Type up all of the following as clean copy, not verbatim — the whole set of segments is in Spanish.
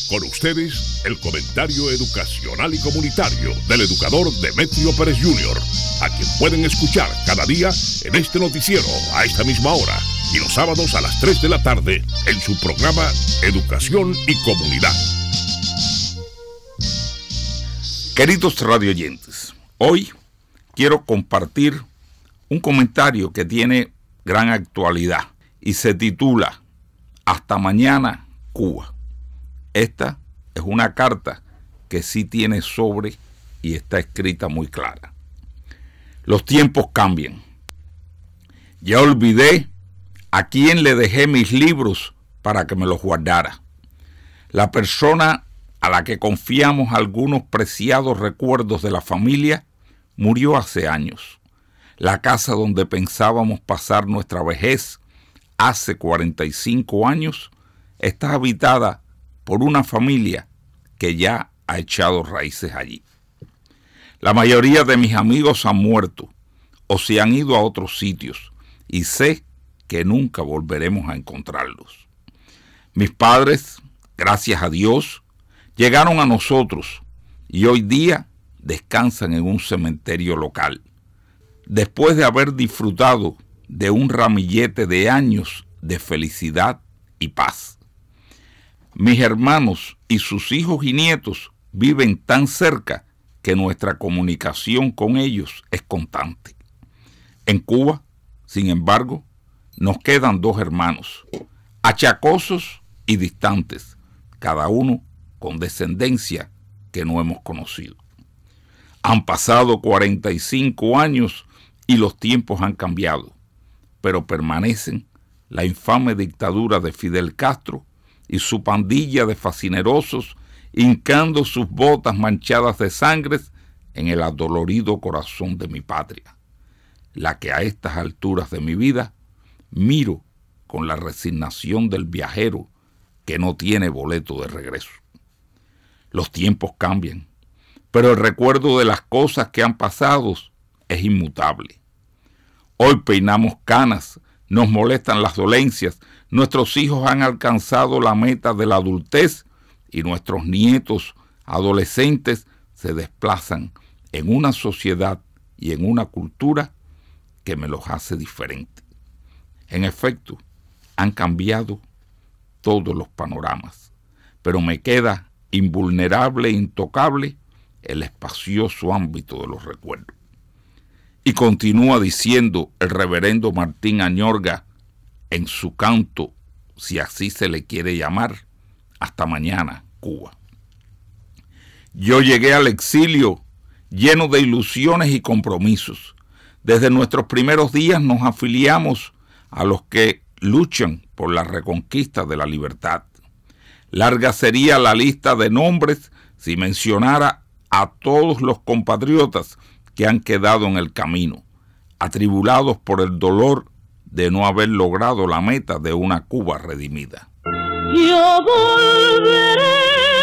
Con ustedes, el comentario educacional y comunitario del educador Demetrio Pérez Jr., a quien pueden escuchar cada día en este noticiero a esta misma hora y los sábados a las 3 de la tarde en su programa Educación y Comunidad. Queridos radioyentes, hoy quiero compartir un comentario que tiene gran actualidad y se titula Hasta mañana, Cuba. Esta es una carta que sí tiene sobre y está escrita muy clara. Los tiempos cambian. Ya olvidé a quién le dejé mis libros para que me los guardara. La persona a la que confiamos algunos preciados recuerdos de la familia murió hace años. La casa donde pensábamos pasar nuestra vejez hace 45 años está habitada por una familia que ya ha echado raíces allí. La mayoría de mis amigos han muerto o se han ido a otros sitios y sé que nunca volveremos a encontrarlos. Mis padres, gracias a Dios, llegaron a nosotros y hoy día descansan en un cementerio local, después de haber disfrutado de un ramillete de años de felicidad y paz. Mis hermanos y sus hijos y nietos viven tan cerca que nuestra comunicación con ellos es constante. En Cuba, sin embargo, nos quedan dos hermanos, achacosos y distantes, cada uno con descendencia que no hemos conocido. Han pasado 45 años y los tiempos han cambiado, pero permanecen la infame dictadura de Fidel Castro y su pandilla de fascinerosos hincando sus botas manchadas de sangre en el adolorido corazón de mi patria, la que a estas alturas de mi vida miro con la resignación del viajero que no tiene boleto de regreso. Los tiempos cambian, pero el recuerdo de las cosas que han pasado es inmutable. Hoy peinamos canas, nos molestan las dolencias, nuestros hijos han alcanzado la meta de la adultez y nuestros nietos adolescentes se desplazan en una sociedad y en una cultura que me los hace diferentes. En efecto, han cambiado todos los panoramas, pero me queda invulnerable e intocable el espacioso ámbito de los recuerdos. Y continúa diciendo el reverendo Martín Añorga en su canto, si así se le quiere llamar, Hasta mañana, Cuba. Yo llegué al exilio lleno de ilusiones y compromisos. Desde nuestros primeros días nos afiliamos a los que luchan por la reconquista de la libertad. Larga sería la lista de nombres si mencionara a todos los compatriotas que han quedado en el camino, atribulados por el dolor de no haber logrado la meta de una Cuba redimida. Yo volveré,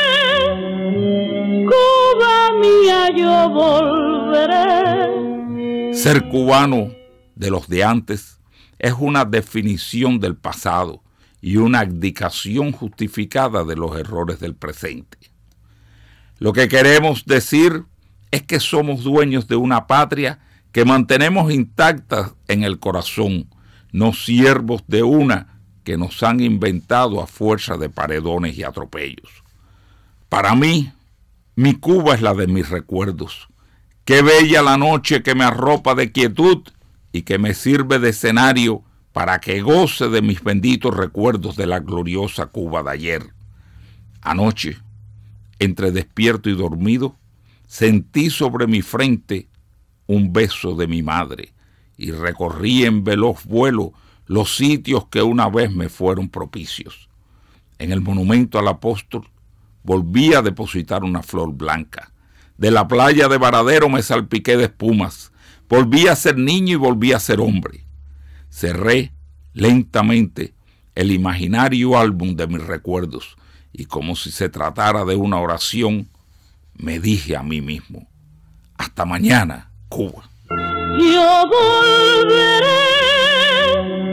Cuba mía, yo volveré. Ser cubano de los de antes es una definición del pasado y una abdicación justificada de los errores del presente. Lo que queremos decir es que somos dueños de una patria que mantenemos intacta en el corazón, no siervos de una que nos han inventado a fuerza de paredones y atropellos. Para mí, mi Cuba es la de mis recuerdos. Qué bella la noche que me arropa de quietud y que me sirve de escenario para que goce de mis benditos recuerdos de la gloriosa Cuba de ayer. Anoche, entre despierto y dormido, sentí sobre mi frente un beso de mi madre y recorrí en veloz vuelo los sitios que una vez me fueron propicios. En el monumento al apóstol volví a depositar una flor blanca. De la playa de Varadero me salpiqué de espumas. Volví a ser niño y volví a ser hombre. Cerré lentamente el imaginario álbum de mis recuerdos y como si se tratara de una oración, me dije a mí mismo, hasta mañana, Cuba. Yo volveré,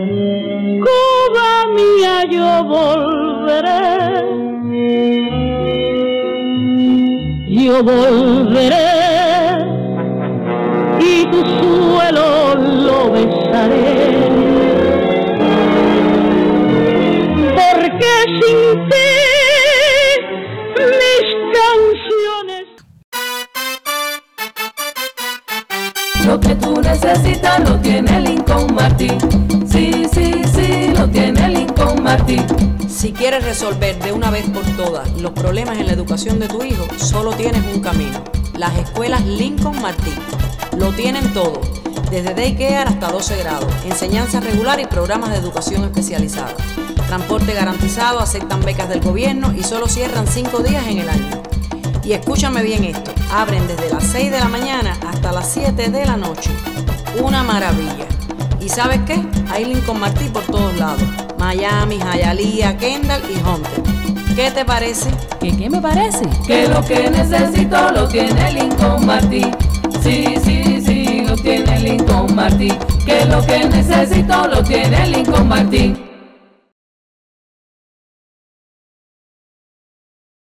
Cuba mía, yo volveré. yo volveré y tu suelo lo besaré, porque sin ti mis canciones. Lo que tú necesitas lo tiene Lincoln Martin. Sí, sí, sí, lo tiene Lincoln Martin. Si quieres resolver de una vez por todas los problemas en la educación de tu hijo, solo tienes un camino: las escuelas Lincoln Martin. Lo tienen todo, desde daycare hasta 12 grados, enseñanza regular y programas de educación especializada. Transporte garantizado, aceptan becas del gobierno y solo cierran 5 días en el año. Y escúchame bien esto, abren desde las 6 de la mañana hasta las 7 de la noche. Una maravilla. ¿Y sabes qué? Hay Lincoln Martin por todos lados: Miami, Hialeah, Kendall y Hunter. ¿Qué te parece? ¿Qué me parece? Que lo que necesito lo tiene Lincoln Martin. Sí, sí, sí, lo tiene Lincoln Martin. Que lo que necesito lo tiene Lincoln Martin.